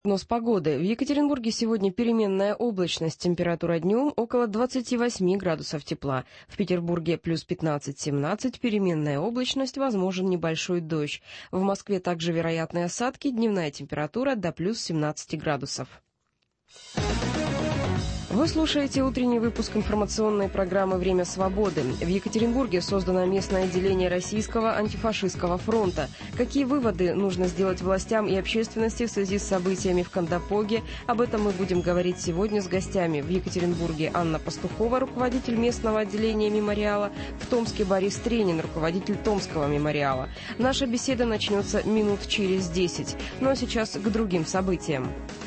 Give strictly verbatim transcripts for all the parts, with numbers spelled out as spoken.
Прогноз погоды. В Екатеринбурге сегодня переменная облачность. Температура днем около двадцати восьми градусов тепла. В Петербурге плюс пятнадцать-семнадцать, переменная облачность, возможен небольшой дождь. В Москве также вероятны осадки, дневная температура до плюс семнадцати градусов. Вы слушаете утренний выпуск информационной программы «Время свободы». В Екатеринбурге создано местное отделение Российского антифашистского фронта. Какие выводы нужно сделать властям и общественности в связи с событиями в Кандапоге? Об этом мы будем говорить сегодня с гостями. В Екатеринбурге Анна Пастухова, руководитель местного отделения мемориала. В Томске Борис Тренин, руководитель Томского мемориала. Наша беседа начнется минут через десять. Но сейчас к другим событиям.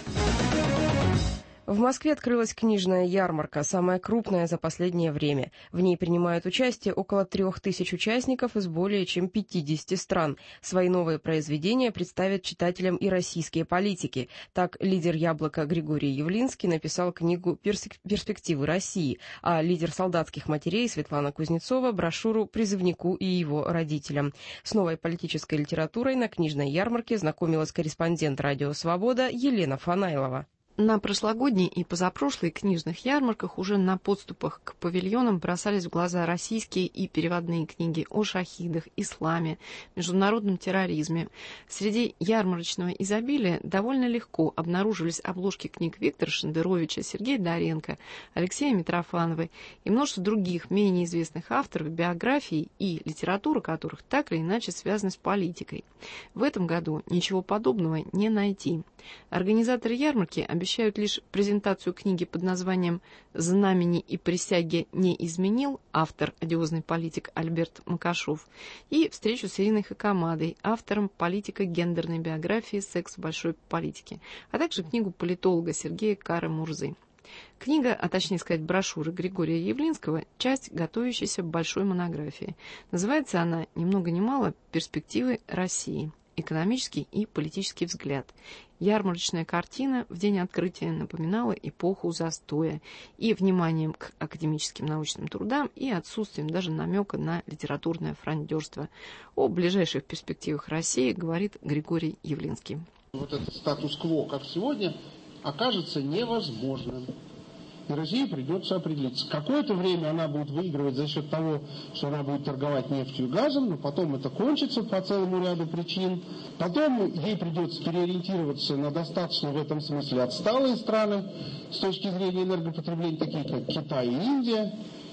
В Москве открылась книжная ярмарка, самая крупная за последнее время. В ней принимают участие около трех тысяч участников из более чем пятидесяти стран. Свои новые произведения представят читателям и российские политики. Так, лидер «Яблока» Григорий Явлинский написал книгу «Перспективы России», а лидер «Солдатских матерей» Светлана Кузнецова – брошюру «Призывнику и его родителям». С новой политической литературой на книжной ярмарке знакомилась корреспондент «Радио Свобода» Елена Фанайлова. На прошлогодней и позапрошлой книжных ярмарках уже на подступах к павильонам бросались в глаза российские и переводные книги о шахидах, исламе, международном терроризме. Среди ярмарочного изобилия довольно легко обнаруживались обложки книг Виктора Шендеровича, Сергея Доренко, Алексея Митрофанова и множество других менее известных авторов, биографии и литература которых так или иначе связаны с политикой. В этом году ничего подобного не найти. Организаторы ярмарки обещают Обещают лишь презентацию книги под названием «Знамени и присяги не изменил» автор, одиозный политик Альберт Макашов, и встречу с Ириной Хакамадой, автором политико-гендерной биографии «Секс в большой политике», а также книгу политолога Сергея Кары-Мурзы. Книга, а точнее сказать брошюра Григория Явлинского, часть готовящейся большой монографии. Называется она ни много ни мало «Перспективы России. Экономический и политический взгляд». Ярмарочная картина в день открытия напоминала эпоху застоя и вниманием к академическим научным трудам, и отсутствием даже намека на литературное фрондерство. О ближайших перспективах России говорит Григорий Явлинский. Вот этот статус-кво, как сегодня, окажется невозможным. И России придется определиться. Какое-то время она будет выигрывать за счет того, что она будет торговать нефтью и газом, но потом это кончится по целому ряду причин. Потом ей придется переориентироваться на достаточно в этом смысле отсталые страны с точки зрения энергопотребления, такие как Китай и Индия.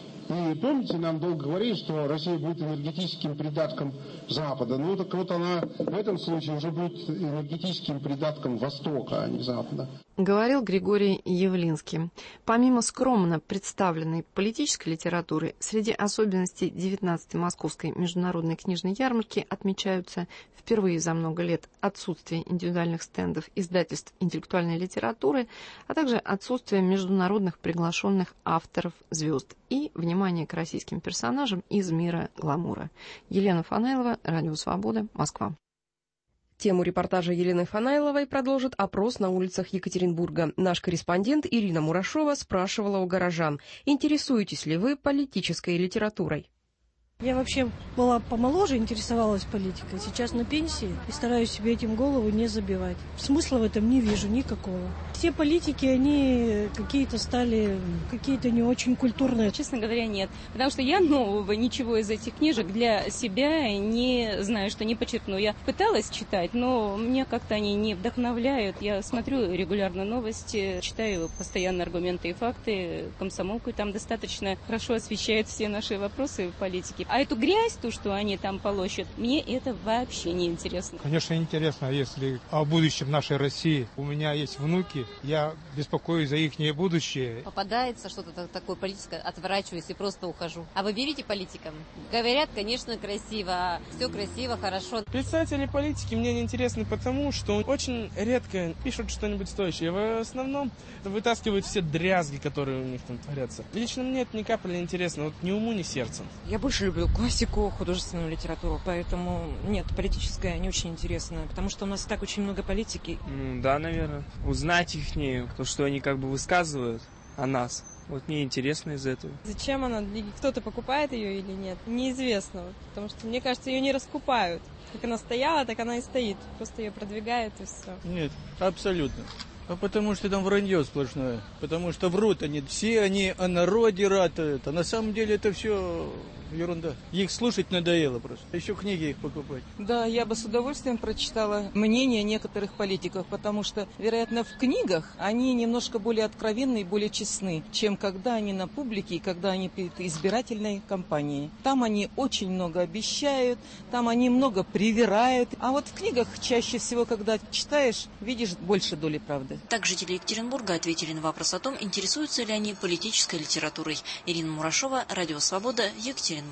И помните, нам долго говорили, что Россия будет энергетическим придатком Запада. Ну так вот она в этом случае уже будет энергетическим придатком Востока, а не Запада. Говорил Григорий Явлинский. Помимо скромно представленной политической литературы, среди особенностей девятнадцатой Московской международной книжной ярмарки отмечаются впервые за много лет отсутствие индивидуальных стендов издательств интеллектуальной литературы, а также отсутствие международных приглашенных авторов звезд и внимание к российским персонажам из мира гламура. Елена Фанайлова, Радио Свобода, Москва. Тему репортажа Елены Фанайловой продолжит опрос на улицах Екатеринбурга. Наш корреспондент Ирина Мурашова спрашивала у горожан: интересуетесь ли вы политической литературой? Я вообще была помоложе, интересовалась политикой. Сейчас на пенсии и стараюсь себе этим голову не забивать. Смысла в этом не вижу никакого. Все политики, они какие-то стали, какие-то не очень культурные. Честно говоря, нет. Потому что я нового ничего из этих книжек для себя не знаю, что не почерпну. Я пыталась читать, но мне как-то они не вдохновляют. Я смотрю регулярно новости, читаю постоянно аргументы и факты. Комсомолку, и там достаточно хорошо освещает все наши вопросы в политике. А эту грязь, то, что они там полощут, мне это вообще не интересно. Конечно, интересно, если о будущем нашей России. У меня есть внуки, я беспокоюсь за их будущее. Попадается что-то такое политическое, отворачиваюсь и просто ухожу. А вы верите политикам? Говорят, конечно, красиво, все красиво, хорошо. Писатели политики мне не интересны потому, что очень редко пишут что-нибудь стоящее. В основном вытаскивают все дрязги, которые у них там творятся. Лично мне это ни капли не интересно, вот ни уму, ни сердцем. Я больше люблю классику, художественную литературу, поэтому нет, политическая не очень интересная, потому что у нас и так очень много политики. Ну, да, наверное. Узнать их, то, что они как бы высказывают, о нас. Вот мне интересно из этого. Зачем она? Кто-то покупает ее или нет? Неизвестно. Потому что, мне кажется, ее не раскупают. Как она стояла, так она и стоит. Просто ее продвигают и все. Нет, абсолютно. А потому что там вранье сплошное. Потому что врут они. Все они о народе ратуют. А на самом деле это все ерунда. Их слушать надоело просто. Еще книги их покупать. Да, я бы с удовольствием прочитала мнение некоторых политиков, потому что, вероятно, в книгах они немножко более откровенны и более честны, чем когда они на публике и когда они перед избирательной кампанией. Там они очень много обещают, там они много привирают. А вот в книгах чаще всего, когда читаешь, видишь больше доли правды. Так жители Екатеринбурга ответили на вопрос о том, интересуются ли они политической литературой. Ирина Мурашова, Радио Свобода, Екатеринбург.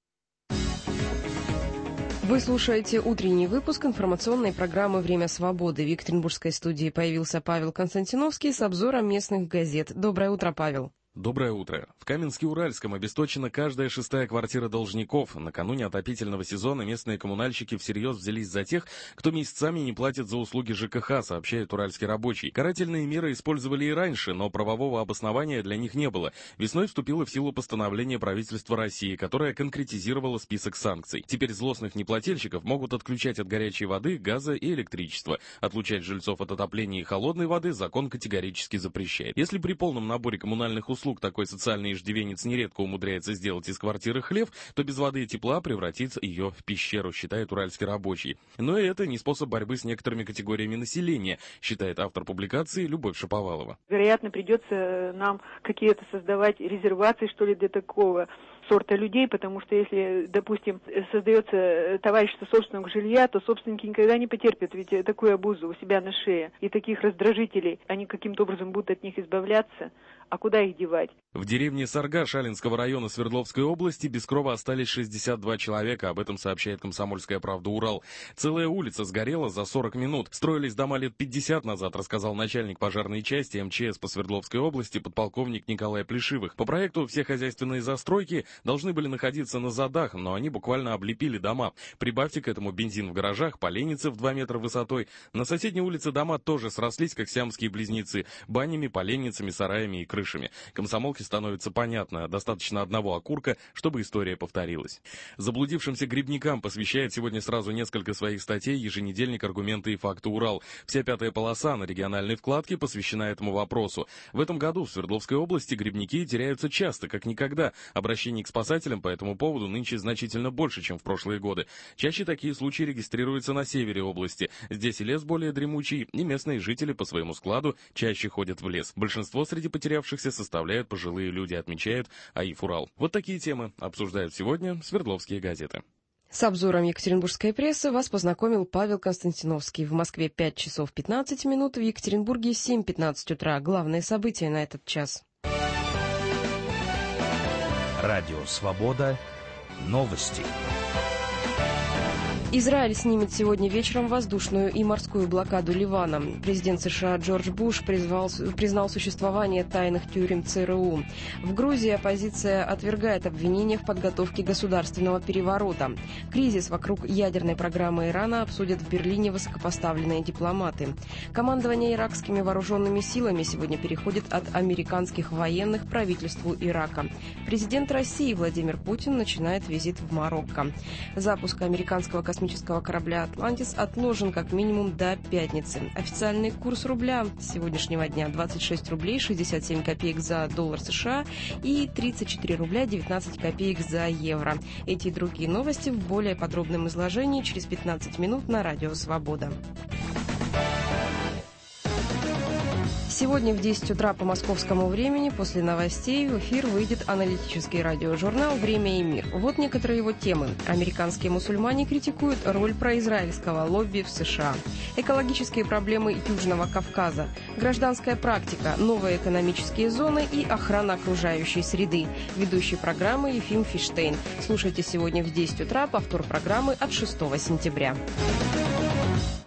Вы слушаете утренний выпуск информационной программы «Время свободы». В екатеринбургской студии появился Павел Константиновский с обзором местных газет. Доброе утро, Павел. Доброе утро. В Каменске-Уральском обесточена каждая шестая квартира должников. Накануне отопительного сезона местные коммунальщики всерьез взялись за тех, кто месяцами не платит за услуги ЖКХ, сообщает уральский рабочий. Карательные меры использовали и раньше, но правового обоснования для них не было. Весной вступило в силу постановление правительства России, которое конкретизировало список санкций. Теперь злостных неплательщиков могут отключать от горячей воды, газа и электричества. Отлучать жильцов от отопления и холодной воды закон категорически запрещает. Если при полном наборе коммунальных услуг такой социальный иждивенец нередко умудряется сделать из квартиры хлев, то без воды и тепла превратится ее в пещеру, считает уральский рабочий. Но и это не способ борьбы с некоторыми категориями населения, считает автор публикации Любовь Шаповалова. Вероятно, придется нам какие-то создавать резервации, что ли, для такого сорта людей, потому что если, допустим, создается товарищество собственного жилья, то собственники никогда не потерпят ведь такую обузу у себя на шее. И таких раздражителей, они каким-то образом будут от них избавляться. А куда их девать? В деревне Сарга Шалинского района Свердловской области без крова остались шестьдесят два человека, об этом сообщает «Комсомольская правда» Урал. Целая улица сгорела за сорок минут. Строились дома лет пятьдесят назад, рассказал начальник пожарной части эм че эс по Свердловской области подполковник Николай Плешивых. По проекту все хозяйственные застройки должны были находиться на задах, но они буквально облепили дома. Прибавьте к этому бензин в гаражах, поленницы в два метра высотой. На соседней улице дома тоже срослись, как сиамские близнецы, банями, поленницами, сараями и крышами. Комсомолке становится понятно, достаточно одного окурка, чтобы история повторилась. Заблудившимся грибникам посвящает сегодня сразу несколько своих статей еженедельник «Аргументы и факты Урал». Вся пятая полоса на региональной вкладке посвящена этому вопросу. В этом году в Свердловской области грибники теряются часто, как никогда. Обращений к спасателям по этому поводу нынче значительно больше, чем в прошлые годы. Чаще такие случаи регистрируются на севере области. Здесь и лес более дремучий, и местные жители по своему складу чаще ходят в лес. Большинство среди потерявшихся составляют пожилые люди, отмечает АИФ Урал. Вот такие темы обсуждают сегодня свердловские газеты. С обзором екатеринбургской прессы вас познакомил Павел Константиновский. В Москве пять часов пятнадцать минут, в Екатеринбурге семь пятнадцать утра. Главные события на этот час. Радио «Свобода». Новости. Израиль снимет сегодня вечером воздушную и морскую блокаду Ливана. Президент США Джордж Буш призвал, признал существование тайных тюрем ЦРУ. В Грузии оппозиция отвергает обвинения в подготовке государственного переворота. Кризис вокруг ядерной программы Ирана обсудят в Берлине высокопоставленные дипломаты. Командование иракскими вооруженными силами сегодня переходит от американских военных к правительству Ирака. Президент России Владимир Путин начинает визит в Марокко. Запуск американского космического космического корабля «Атлантис» отложен как минимум до пятницы. Официальный курс рубля с сегодняшнего дня двадцать шесть рублей шестьдесят семь копеек за доллар США и тридцать четыре рубля девятнадцать копеек за евро. Эти и другие новости в более подробном изложении через пятнадцать минут на Радио Свобода. Сегодня в десять утра по московскому времени после новостей в эфир выйдет аналитический радиожурнал «Время и мир». Вот некоторые его темы. Американские мусульмане критикуют роль произраильского лобби в США. Экологические проблемы Южного Кавказа. Гражданская практика, новые экономические зоны и охрана окружающей среды. Ведущий программы Ефим Фиштейн. Слушайте сегодня в десять утра повтор программы от шестого сентября.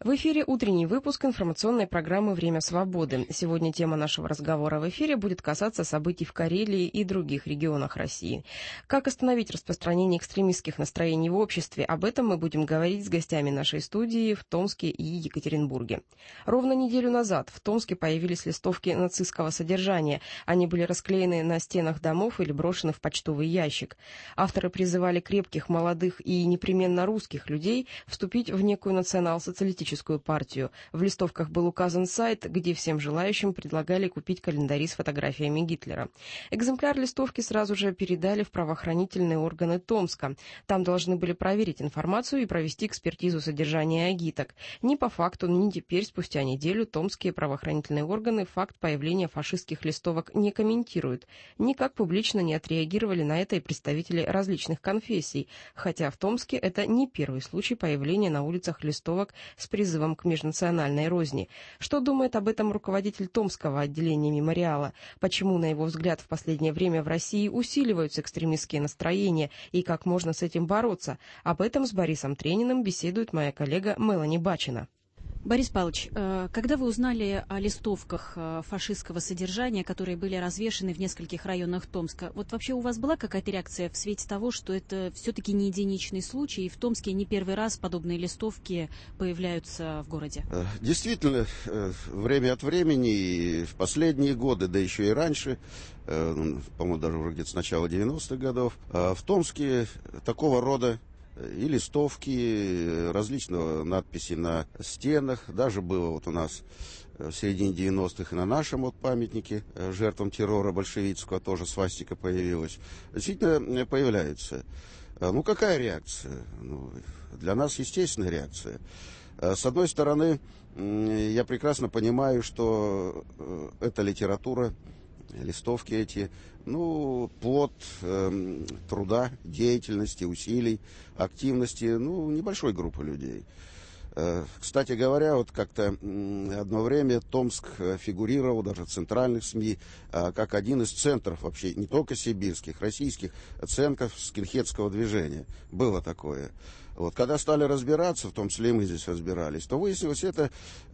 В эфире утренний выпуск информационной программы «Время свободы». Сегодня тема нашего разговора в эфире будет касаться событий в Карелии и других регионах России. Как остановить распространение экстремистских настроений в обществе? Об этом мы будем говорить с гостями нашей студии в Томске и Екатеринбурге. Ровно неделю назад в Томске появились листовки нацистского содержания. Они были расклеены на стенах домов или брошены в почтовый ящик. Авторы призывали крепких, молодых и непременно русских людей вступить в некую национал-социалистическую партию. В листовках был указан сайт, где всем желающим предлагали купить календари с фотографиями Гитлера. Экземпляр листовки сразу же передали в правоохранительные органы Томска. Там должны были проверить информацию и провести экспертизу содержания агиток. Ни по факту, ни теперь, спустя неделю, томские правоохранительные органы факт появления фашистских листовок не комментируют. Никак публично не отреагировали на это и представители различных конфессий, хотя в Томске это не первый случай появления на улицах листовок с призывом к межнациональной розни. Что думает об этом руководитель Томского отделения мемориала? Почему, на его взгляд, в последнее время в России усиливаются экстремистские настроения и как можно с этим бороться? Об этом с Борисом Трениным беседует моя коллега Мелани Бачина. Борис Павлович, когда вы узнали о листовках фашистского содержания, которые были развешаны в нескольких районах Томска, вот вообще у вас была какая-то реакция в свете того, что это все-таки не единичный случай, и в Томске не первый раз подобные листовки появляются в городе? Действительно, время от времени, и в последние годы, да еще и раньше, по-моему, даже уже где-то с начала девяностых годов, в Томске такого рода и листовки, различного надписи на стенах. Даже было вот у нас в середине девяностых и на нашем вот памятнике жертвам террора большевистского тоже свастика появилась. Действительно появляются. Ну, какая реакция? Ну, для нас естественная реакция. С одной стороны, я прекрасно понимаю, что эта литература, листовки эти, ну, плод э, труда, деятельности, усилий, активности, ну, небольшой группы людей. Э, кстати говоря, вот как-то э, одно время Томск фигурировал даже в центральных СМИ э, как один из центров вообще, не только сибирских, российских центров скинхедского движения. Было такое. Вот, когда стали разбираться, в том числе и мы здесь разбирались, то выяснилось, это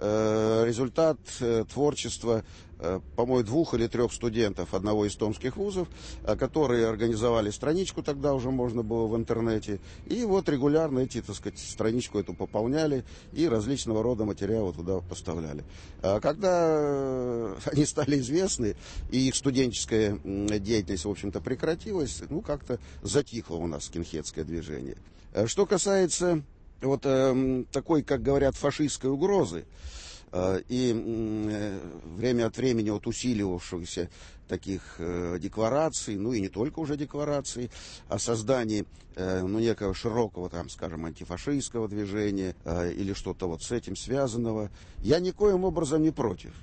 э, результат э, творчества, э, по-моему, двух или трех студентов одного из томских вузов, э, которые организовали страничку, тогда уже можно было в интернете, и вот регулярно эти, так сказать, страничку эту пополняли и различного рода материалы туда поставляли. А когда э, они стали известны, и их студенческая э, деятельность, в общем-то, прекратилась, ну, как-то затихло у нас скинхедское движение. Что касается вот э, такой, как говорят, фашистской угрозы э, и э, время от времени вот усиливавшихся таких э, деклараций, ну и не только уже деклараций, о создании э, ну, некого широкого, там, скажем, антифашистского движения э, или что-то вот с этим связанного, я никоим образом не против.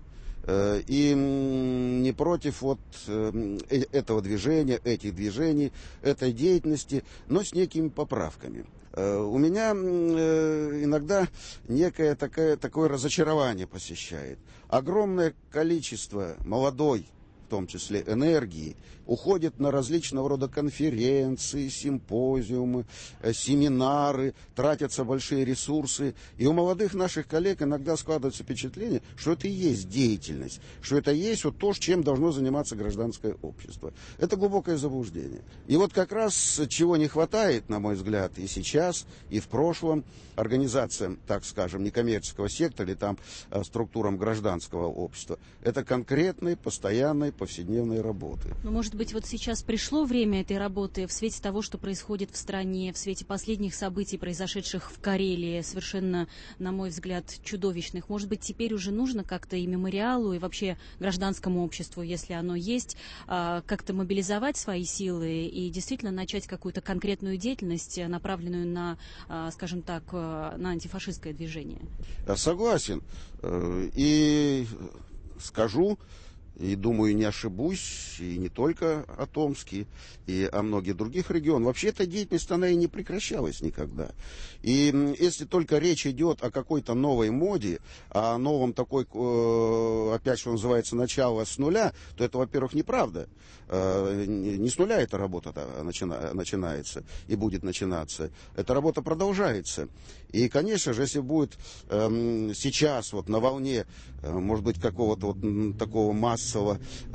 И не против вот этого движения, этих движений, этой деятельности, но с некими поправками. У меня иногда некое такое, такое разочарование посещает. Огромное количество молодой, в том числе энергии, уходит на различного рода конференции, симпозиумы, семинары, тратятся большие ресурсы. И у молодых наших коллег иногда складывается впечатление, что это и есть деятельность, что это и есть вот то, чем должно заниматься гражданское общество. Это глубокое заблуждение. И вот как раз чего не хватает, на мой взгляд, и сейчас, и в прошлом организациям, так скажем, некоммерческого сектора или там структурам гражданского общества, это конкретной, постоянной, повседневной работы. Ну, может быть, вот сейчас пришло время этой работы в свете того, что происходит в стране, в свете последних событий, произошедших в Карелии, совершенно, на мой взгляд, чудовищных. Может быть, теперь уже нужно как-то и мемориалу, и вообще гражданскому обществу, если оно есть, как-то мобилизовать свои силы и действительно начать какую-то конкретную деятельность, направленную на, скажем так, на антифашистское движение. Согласен. И скажу, и, думаю, не ошибусь, и не только о Томске, и о многих других регионах. Вообще эта деятельность, она и не прекращалась никогда. И если только речь идет о какой-то новой моде, о новом такой, опять что называется, начало с нуля, то это, во-первых, неправда. Не с нуля эта работа начинается и будет начинаться. Эта работа продолжается. И, конечно же, если будет сейчас вот на волне, может быть, какого-то вот такого массового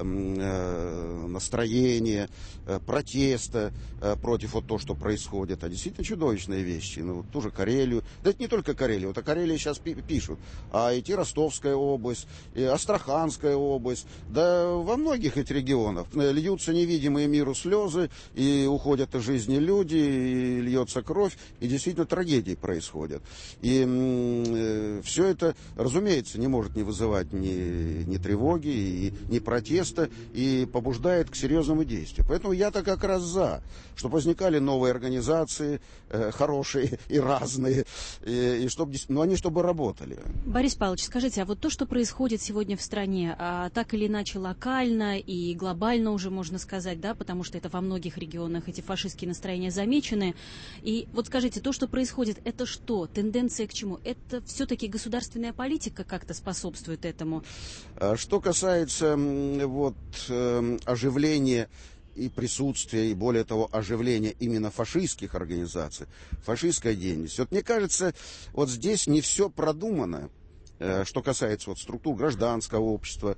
настроения, протеста против вот того, что происходит, а действительно чудовищные вещи. Ну, вот ту же Карелию, да это не только Карелия, вот о Карелии сейчас пишут, а и Ростовская область, и Астраханская область, да во многих этих регионах льются невидимые миру слезы, и уходят из жизни люди, и льется кровь, и действительно трагедии происходят. И э, все это, разумеется, не может не вызывать ни, ни тревоги, и, ни протеста, и побуждает к серьезному действию. Поэтому я-то как раз за, чтобы возникали новые организации, э, хорошие и разные, и, и чтобы, ну, они чтобы работали. Борис Павлович, скажите, а вот то, что происходит сегодня в стране, а, так или иначе локально и глобально уже можно сказать, да, потому что это во многих регионах эти фашистские настроения замечены. И вот скажите, то, что происходит, это что? Тенденция к чему? Это все-таки государственная политика как-то способствует этому? Что касается вот оживления и присутствия, и более того, оживления именно фашистских организаций, фашистской деятельности. Вот мне кажется, вот здесь не все продумано, что касается вот структур гражданского общества,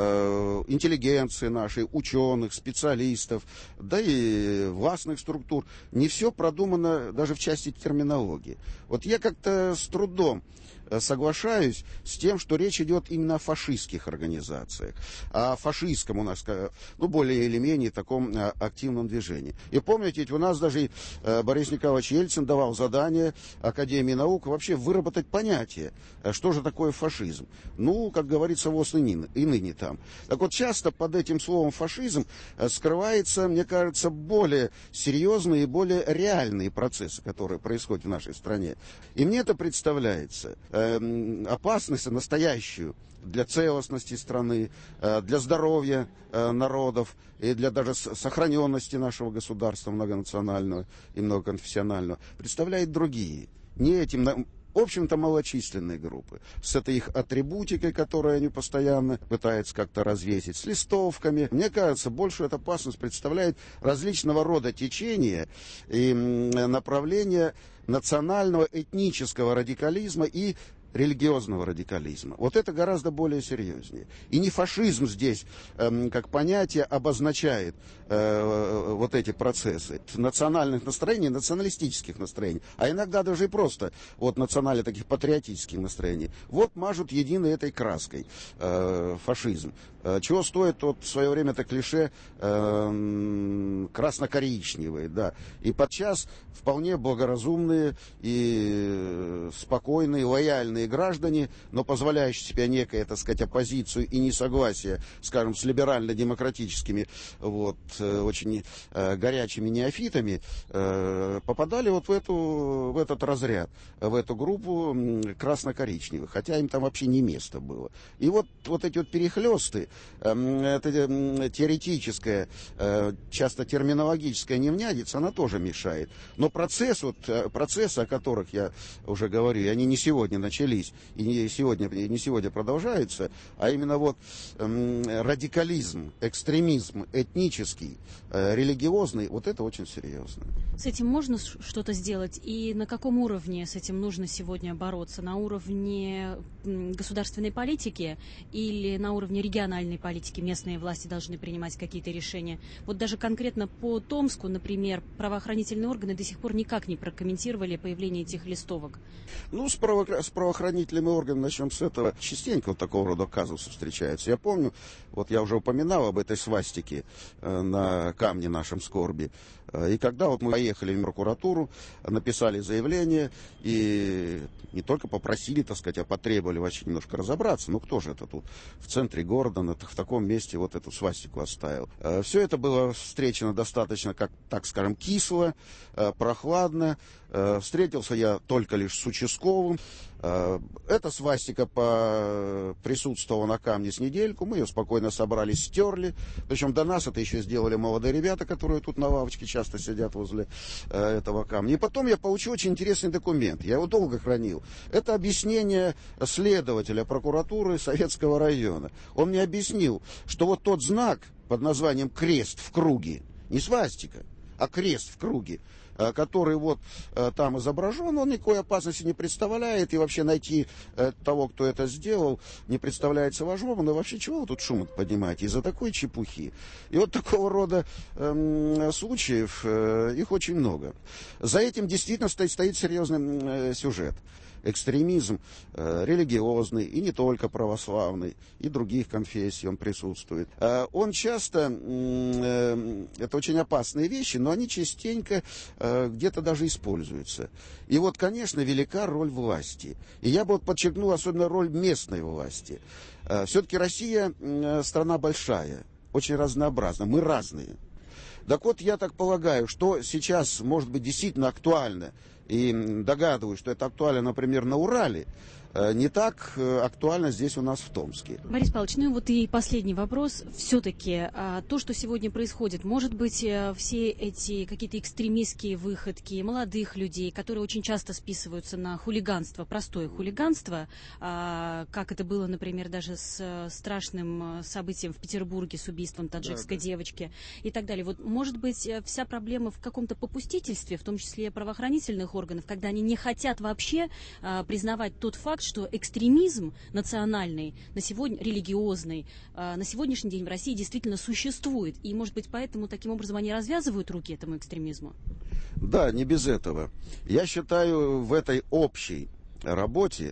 э, интеллигенции нашей, ученых, специалистов, да и властных структур. Не все продумано даже в части терминологии. Вот я как-то с трудом соглашаюсь с тем, что речь идет именно о фашистских организациях, о фашистском у нас, ну, более или менее таком активном движении. И помните, ведь у нас даже Борис Николаевич Ельцин давал задание Академии наук вообще выработать понятие, что же такое фашизм. Ну, как говорится, ВОС и ныне, и ныне там. Так вот, часто под этим словом фашизм скрывается, мне кажется, более серьезные и более реальные процессы, которые происходят в нашей стране. И мне это представляется опасность настоящую для целостности страны, для здоровья народов и для даже сохраненности нашего государства многонационального и многоконфессионального представляет другие, не этим, в общем-то, малочисленные группы, с этой их атрибутикой, которую они постоянно пытаются как-то развесить, с листовками. Мне кажется, большую эту опасность представляет различного рода течения и направления национального этнического радикализма и религиозного радикализма. Вот это гораздо более серьезнее. И не фашизм здесь, э, как понятие, обозначает э, вот эти процессы национальных настроений, националистических настроений, а иногда даже и просто вот национально таких патриотических настроений. Вот мажут единой этой краской э, фашизм. Э, чего стоит вот в свое время это клише э, красно-коричневые, да. И подчас вполне благоразумные и спокойные, лояльные граждане, но позволяющие себе некое, так сказать, оппозицию и несогласие, скажем, с либерально-демократическими вот, очень э, горячими неофитами, э, попадали вот в, эту, в этот разряд, в эту группу красно-коричневых, хотя им там вообще не место было. И вот, вот эти вот перехлесты, э, это э, теоретическая, э, часто терминологическая невнядица, она тоже мешает. Но процесс, вот, процессы, о которых я уже говорю, они не сегодня начались, и не сегодня, и не сегодня продолжаются, а именно вот эм, радикализм, экстремизм этнический, э, религиозный, вот это очень серьезно. С этим можно что-то сделать? И на каком уровне с этим нужно сегодня бороться? На уровне государственной политики или на уровне региональной политики местные власти должны принимать какие-то решения? Вот даже конкретно по Томску, например, правоохранительные органы до сих пор никак не прокомментировали появление этих листовок. Ну, с, право... с правоохранительными органами, начнем с этого. Частенько вот такого рода казусы встречаются. Я помню, вот я уже упоминал об этой свастике э, на камне нашем скорби. И когда вот мы поехали в прокуратуру, написали заявление и не только попросили, так сказать, а потребовали вообще немножко разобраться, ну кто же это тут в центре города, в таком месте вот эту свастику оставил. Все это было встречено достаточно, как, так скажем, кисло, прохладно. Встретился я только лишь с участковым, Эта свастика присутствовала на камне с недельку, мы ее спокойно собрали, стерли. Причем до нас это еще сделали молодые ребята, которые тут на лавочке часто сидят возле этого камня. И потом я получил очень интересный документ, я его долго хранил. Это объяснение следователя прокуратуры Советского района. Он мне объяснил, что вот тот знак под названием «крест в круге», не свастика, а крест в круге, который вот там изображен, он никакой опасности не представляет, и вообще найти того, кто это сделал, не представляется возможным. И вообще, чего вы тут шум поднимаете из-за такой чепухи? И вот такого рода э, случаев, э, их очень много. За этим действительно стоит, стоит серьезный э, сюжет. Экстремизм э, религиозный, и не только православный, и других конфессий он присутствует. Э, он часто, э, это очень опасные вещи, но они частенько э, где-то даже используются. И вот, конечно, велика роль власти. И я бы вот подчеркнул особенно роль местной власти. Э, все-таки Россия э, страна большая, очень разнообразна, мы разные. Так вот, я так полагаю, что сейчас может быть действительно актуально, и догадываюсь, что это актуально, например, на Урале, не так актуально здесь у нас в Томске. Борис Павлович, ну и вот и последний вопрос. Все-таки то, что сегодня происходит, может быть, все эти какие-то экстремистские выходки молодых людей, которые очень часто списываются на хулиганство, простое хулиганство, как это было, например, даже с страшным событием в Петербурге с убийством таджикской да, да. девочки и так далее. Вот, может быть, вся проблема в каком-то попустительстве, в том числе правоохранительных органов, когда они не хотят вообще признавать тот факт, что экстремизм национальный, на сегодня, религиозный, э, на сегодняшний день в России действительно существует. И, может быть, поэтому таким образом они развязывают руки этому экстремизму? Да, не без этого. Я считаю, в этой общей работе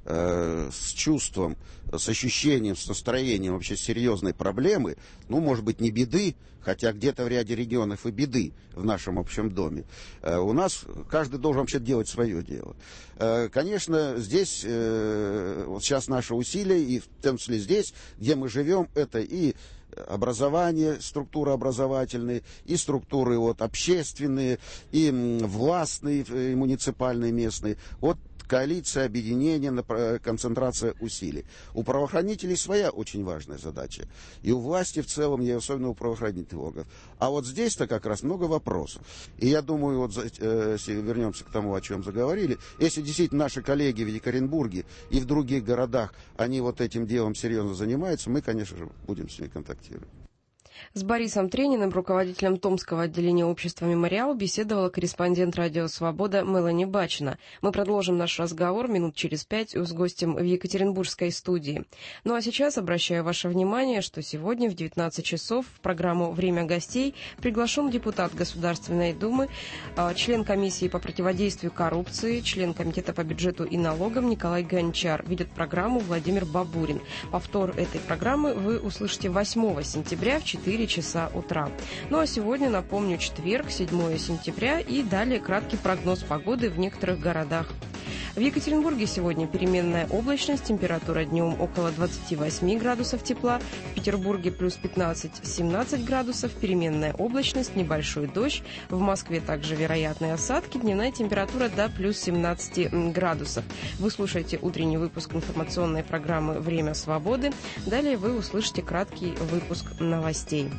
э, с чувством, с ощущением, с настроением вообще серьезной проблемы, ну, может быть, не беды, хотя где-то в ряде регионов и беды в нашем общем доме, э, у нас каждый должен вообще делать свое дело. Э, конечно, здесь, э, вот сейчас наши усилия, и в том числе здесь, где мы живем, это и образование, структуры образовательные, и структуры вот, общественные, и властные, и муниципальные, местные. Вот коалиция, объединение, концентрация усилий. У правоохранителей своя очень важная задача. И у власти в целом, и особенно у правоохранительных органов. А вот здесь-то как раз много вопросов. И я думаю, вот если вернемся к тому, о чем заговорили, если действительно наши коллеги в Екатеринбурге и в других городах, они вот этим делом серьезно занимаются, мы, конечно же, будем с ними контактировать. С Борисом Трениным, руководителем Томского отделения общества «Мемориал», беседовала корреспондент «Радио Свобода» Мелани Бачина. Мы продолжим наш разговор минут через пять с гостем в екатеринбургской студии. Ну а сейчас обращаю ваше внимание, что сегодня в девятнадцать часов в программу «Время гостей» приглашен депутат Государственной Думы, член комиссии по противодействию коррупции, член комитета по бюджету и налогам Николай Гончар. Ведет программу Владимир Бабурин. Повтор этой программы вы услышите восьмого сентября в четыре часа утра. Ну а сегодня, напомню, четверг, седьмого сентября, и далее краткий прогноз погоды в некоторых городах. В Екатеринбурге сегодня переменная облачность, температура днем около двадцати восьми градусов тепла, в Петербурге плюс пятнадцать-семнадцать градусов, переменная облачность, небольшой дождь, в Москве также вероятные осадки, дневная температура до плюс семнадцати градусов. Вы слушаете утренний выпуск информационной программы «Время свободы», далее вы услышите краткий выпуск новостей.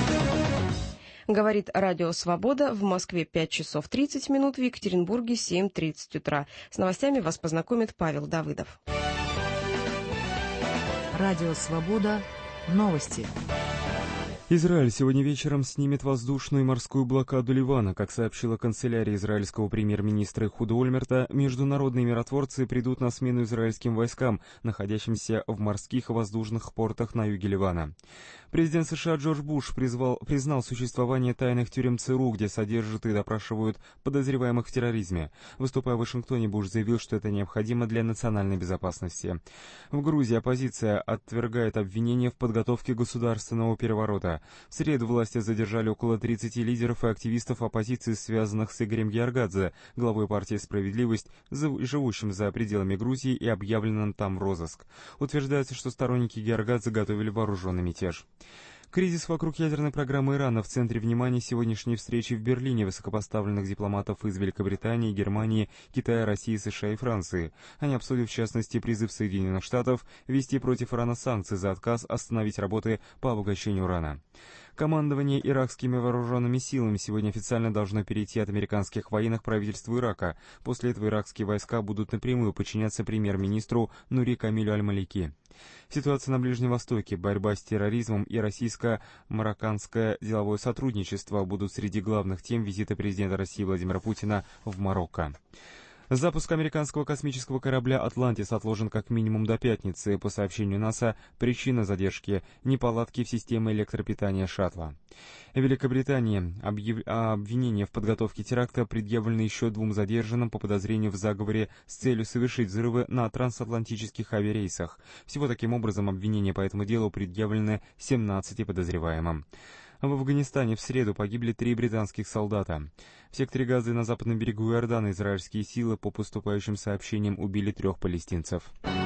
Говорит Радио Свобода. В Москве пять часов тридцать минут, в Екатеринбурге семь тридцать утра. С новостями вас познакомит Павел Давыдов. Радио Свобода. Новости. Израиль сегодня вечером снимет воздушную и морскую блокаду Ливана. Как сообщила канцелярия израильского премьер-министра Эхуда Ольмерта, международные миротворцы придут на смену израильским войскам, находящимся в морских и воздушных портах на юге Ливана. Президент США Джордж Буш призвал, признал существование тайных тюрем ЦРУ, где содержат и допрашивают подозреваемых в терроризме. Выступая в Вашингтоне, Буш заявил, что это необходимо для национальной безопасности. В Грузии оппозиция отвергает обвинения в подготовке государственного переворота. В среду власти задержали около тридцати лидеров и активистов оппозиции, связанных с Игорем Георгадзе, главой партии «Справедливость», живущим за пределами Грузии и объявленным там в розыск. Утверждается, что сторонники Георгадзе готовили вооруженный мятеж. Кризис вокруг ядерной программы Ирана в центре внимания сегодняшней встречи в Берлине высокопоставленных дипломатов из Великобритании, Германии, Китая, России, США и Франции. Они обсудят в частности призыв Соединенных Штатов ввести против Ирана санкции за отказ остановить работы по обогащению урана. Командование иракскими вооруженными силами сегодня официально должно перейти от американских военных к правительству Ирака. После этого иракские войска будут напрямую подчиняться премьер-министру Нури Камилю Аль-Малики. Ситуация на Ближнем Востоке, борьба с терроризмом и российско-марокканское деловое сотрудничество будут среди главных тем визита президента России Владимира Путина в Марокко. Запуск американского космического корабля «Атлантис» отложен как минимум до пятницы. По сообщению НАСА, причина задержки – неполадки в системе электропитания шаттла. В Великобритании объяв... обвинения в подготовке теракта предъявлены еще двум задержанным по подозрению в заговоре с целью совершить взрывы на трансатлантических авиарейсах. Всего таким образом обвинения по этому делу предъявлены семнадцати подозреваемым. В Афганистане в среду погибли три британских солдата. В секторе Газы на западном берегу Иордана израильские силы по поступающим сообщениям убили трех палестинцев.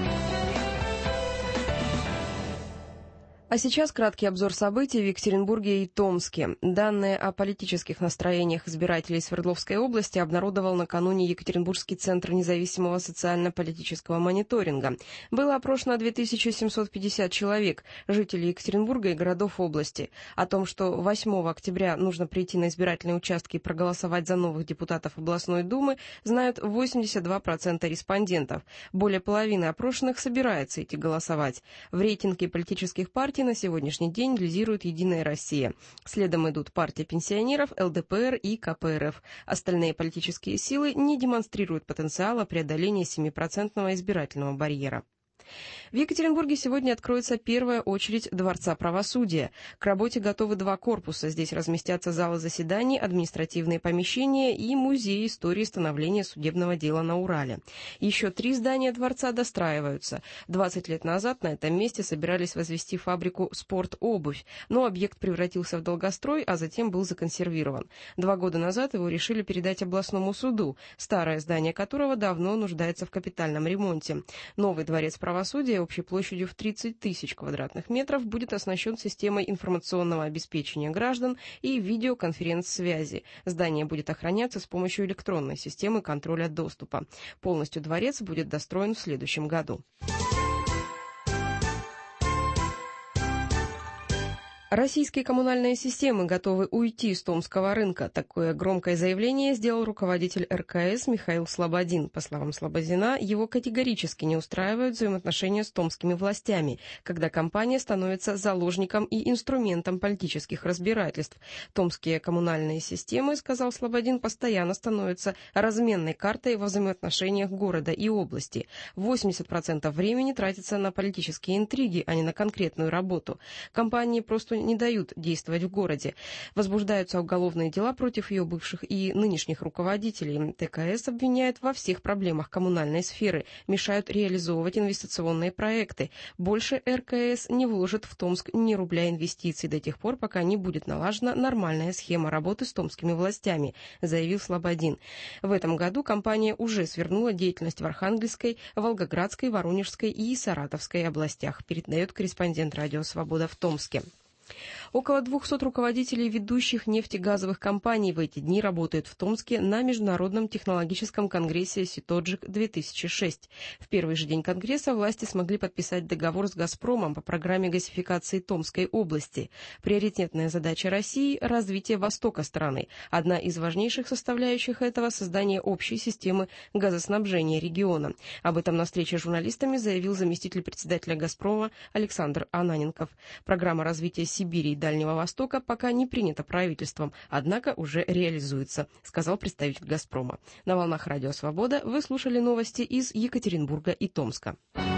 А сейчас краткий обзор событий в Екатеринбурге и Томске. Данные о политических настроениях избирателей Свердловской области обнародовал накануне Екатеринбургский центр независимого социально-политического мониторинга. Было опрошено две тысячи семьсот пятьдесят человек, жителей Екатеринбурга и городов области. О том, что восьмого октября нужно прийти на избирательные участки и проголосовать за новых депутатов областной думы, знают восемьдесят два процента респондентов. Более половины опрошенных собирается идти голосовать. В рейтинге политических партий на сегодняшний день лидирует «Единая Россия». Следом идут партия пенсионеров, эл дэ пэ эр и ка пэ эр эф. Остальные политические силы не демонстрируют потенциала преодоления семипроцентного избирательного барьера. В Екатеринбурге сегодня откроется первая очередь Дворца правосудия. К работе готовы два корпуса. Здесь разместятся залы заседаний, административные помещения и музей истории становления судебного дела на Урале. Еще три здания дворца достраиваются. двадцать лет назад на этом месте собирались возвести фабрику «Спорт-обувь», но объект превратился в долгострой, а затем был законсервирован. Два года назад его решили передать областному суду, старое здание которого давно нуждается в капитальном ремонте. Новый дворец правосудия общей площадью в тридцать тысяч квадратных метров будет оснащен системой информационного обеспечения граждан и видеоконференц-связи. Здание будет охраняться с помощью электронной системы контроля доступа. Полностью дворец будет достроен в следующем году. Российские коммунальные системы готовы уйти с томского рынка. Такое громкое заявление сделал руководитель эр ка эс Михаил Слободин. По словам Слободина, его категорически не устраивают взаимоотношения с томскими властями, когда компания становится заложником и инструментом политических разбирательств. Томские коммунальные системы, сказал Слободин, постоянно становятся разменной картой во взаимоотношениях города и области. восемьдесят процентов времени тратится на политические интриги, а не на конкретную работу. Компании просто не дают действовать в городе. Возбуждаются уголовные дела против ее бывших и нынешних руководителей. тэ ка эс обвиняет во всех проблемах коммунальной сферы, мешают реализовывать инвестиционные проекты. Больше эр ка эс не вложит в Томск ни рубля инвестиций до тех пор, пока не будет налажена нормальная схема работы с томскими властями, заявил Слободин. В этом году компания уже свернула деятельность в Архангельской, Волгоградской, Воронежской и Саратовской областях, передает корреспондент «Радио Свобода» в Томске. Около двухсот руководителей ведущих нефтегазовых компаний в эти дни работают в Томске на Международном технологическом конгрессе «Ситоджик-две тысячи шесть». В первый же день конгресса власти смогли подписать договор с «Газпромом» по программе газификации Томской области. Приоритетная задача России – развитие востока страны. Одна из важнейших составляющих этого – создание общей системы газоснабжения региона. Об этом на встрече с журналистами заявил заместитель председателя «Газпрома» Александр Ананенков. Программа развития Сибири и Дальнего Востока пока не принята правительством, однако уже реализуется, сказал представитель «Газпрома». На волнах «Радио Свобода» вы слушали новости из Екатеринбурга и Томска.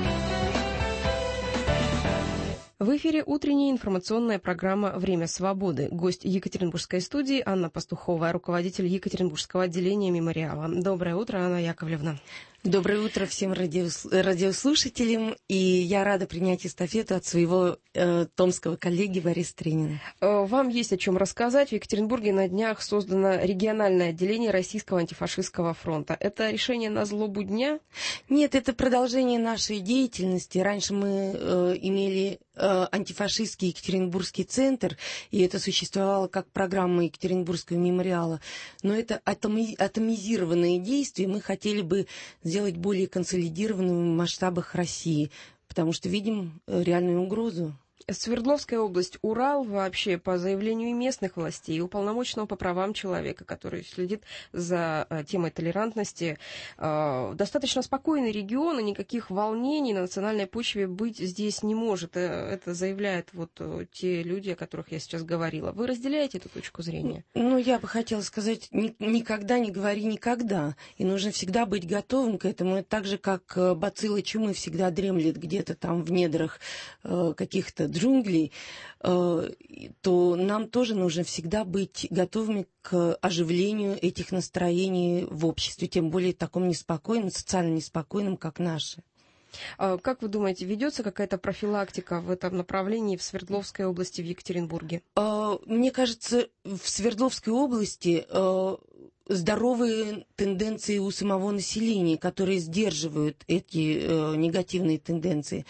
В эфире утренняя информационная программа «Время свободы». Гость Екатеринбургской студии Анна Пастухова, руководитель Екатеринбургского отделения мемориала. Доброе утро, Анна Яковлевна. Доброе утро всем радиос... радиослушателям, и я рада принять эстафету от своего э, томского коллеги Бориса Тренина. Вам есть о чем рассказать. В Екатеринбурге на днях создано региональное отделение Российского антифашистского фронта. Это решение на злобу дня? Нет, это продолжение нашей деятельности. Раньше мы э, имели э, антифашистский Екатеринбургский центр, и это существовало как программа Екатеринбургского мемориала. Но это атоми... атомизированные действия. Мы хотели бы сделать более консолидированным в масштабах России, потому что видим реальную угрозу. Свердловская область, Урал, вообще по заявлению местных властей, уполномоченного по правам человека, который следит за темой толерантности, достаточно спокойный регион, и никаких волнений на национальной почве быть здесь не может. Это заявляют вот те люди, о которых я сейчас говорила. Вы разделяете эту точку зрения? Ну, я бы хотела сказать, никогда не говори никогда. И нужно всегда быть готовым к этому. Это так же, как бацилла чумы всегда дремлет где-то там в недрах каких-то джунглей, то нам тоже нужно всегда быть готовыми к оживлению этих настроений в обществе, тем более таком неспокойном, социально неспокойном, как наше. Как вы думаете, ведется какая-то профилактика в этом направлении в Свердловской области, в Екатеринбурге? Мне кажется, в Свердловской области здоровые тенденции у самого населения, которые сдерживают эти негативные тенденции.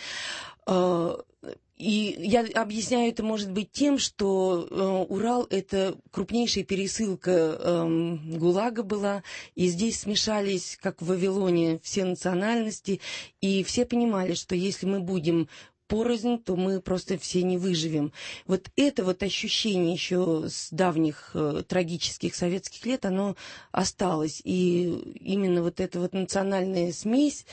И я объясняю это, может быть, тем, что э, Урал – это крупнейшая пересылка э, ГУЛАГа была, и здесь смешались, как в Вавилоне, все национальности, и все понимали, что если мы будем порознь, то мы просто все не выживем. Вот это вот ощущение еще с давних э, трагических советских лет, оно осталось. И именно вот эта вот национальная смесь,